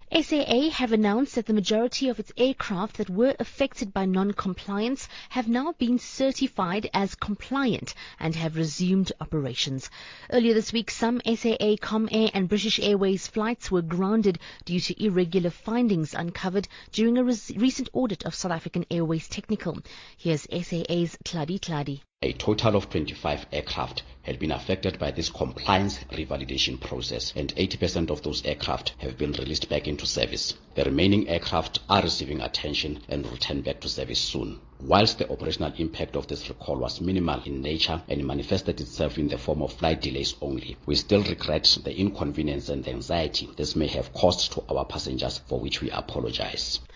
SAA have announced that the majority of its aircraft that were affected by non-compliance have now been certified as compliant and have resumed operations. Earlier this week, some SAA, Comair and British Airways flights were grounded due to irregular findings uncovered during a recent audit of South African Airways Technical. Here's SAA's Tladi Tladi. A total of 25 aircraft had been affected by this compliance revalidation process, and 80% of those aircraft have been released back into service. The remaining aircraft are receiving attention and will return back to service soon. Whilst the operational impact of this recall was minimal in nature and manifested itself in the form of flight delays only, we still regret the inconvenience and the anxiety this may have caused to our passengers, for which we apologize.